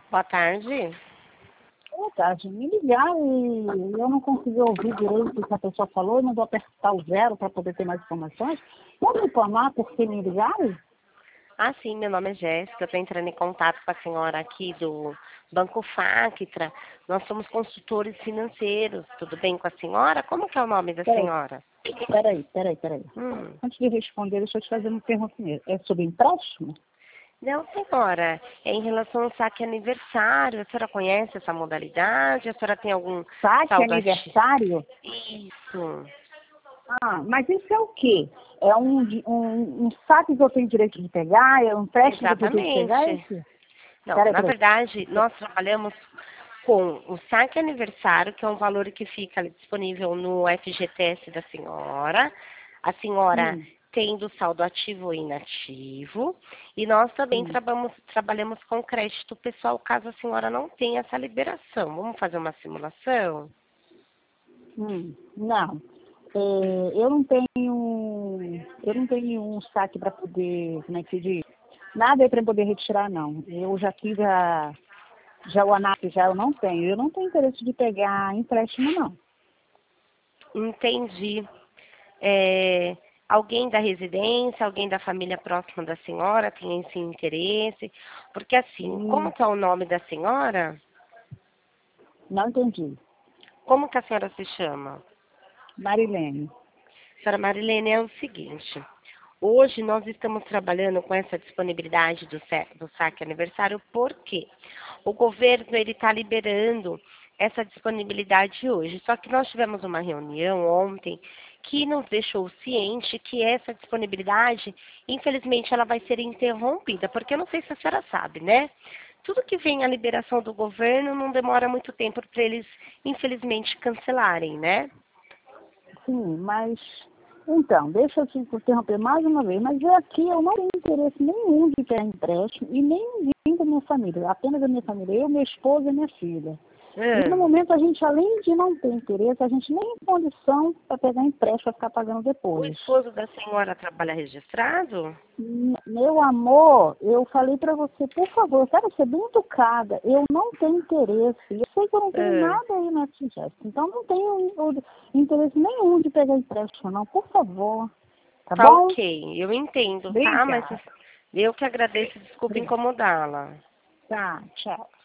Boa tarde. Boa tarde. Me ligaram e eu não consegui ouvir direito o que a pessoa falou, não vou apertar o 0 para poder ter mais informações. Pode informar por que me ligaram? Ah, sim, meu nome é Jéssica, eu estou entrando em contato com a senhora aqui do Banco Factra. Nós somos consultores financeiros, tudo bem com a senhora? Como que é o nome da Peraí, senhora? peraí. Hum. Antes de responder, deixa eu te fazer uma pergunta primeiro. É sobre empréstimo? Não, senhora, é em relação ao saque aniversário. A senhora conhece essa modalidade? A senhora tem algum Saque saldo ativo? aniversário? Isso. Ah, mas isso é o quê? É um saque que eu tenho direito de pegar? É um empréstimo que eu tenho direito de pegar? É Exatamente. isso? Não, Peraí, na peraí. verdade, nós trabalhamos com o saque aniversário, que é um valor que fica ali disponível no FGTS da senhora. A senhora Hum, tendo saldo ativo ou inativo. E nós também hum, trabalhamos com crédito pessoal, caso a senhora não tenha essa liberação. Vamos fazer uma simulação? Não. Eu não tenho nenhum saque para poder, como é que se diz? Nada aí para poder retirar, não. Eu já tive já o ANAP, já eu não tenho. Eu não tenho interesse de pegar empréstimo, não. Entendi. É, alguém da residência, alguém da família próxima da senhora tem esse interesse? Porque assim, como Hum, que é o nome da senhora? não entendi. Como que a senhora se chama? Marilene. Senhora Marilene, é o seguinte. Hoje nós estamos trabalhando com essa disponibilidade do saque aniversário, porque o governo ele está liberando essa disponibilidade hoje. Só que nós tivemos uma reunião ontem que nos deixou ciente que essa disponibilidade, infelizmente, ela vai ser interrompida, porque eu não sei se a senhora sabe, né? Tudo que vem a liberação do governo não demora muito tempo para eles, infelizmente, cancelarem, né? Sim, mas... Então, deixa eu te interromper mais uma vez, mas aqui eu não tenho interesse nenhum de pegar empréstimo e nem ninguém da minha família, apenas da minha família, eu, minha esposa e minha filha. E no Ah, momento a gente, além de não ter interesse, a gente nem tem condição para pegar empréstimo para ficar pagando o depois. esposo da senhora trabalha registrado? Meu amor, eu falei para você, por favor, eu quero ser bem educada, eu não tenho interesse. Eu sei que eu não tenho Ah, nada aí na Jéssica, então não tenho interesse nenhum de pegar empréstimo, não, por favor. Tá tá bom? ok, eu entendo, tá? Mas Obrigada. eu que agradeço, desculpa Obrigada. incomodá-la. Tá, tchau.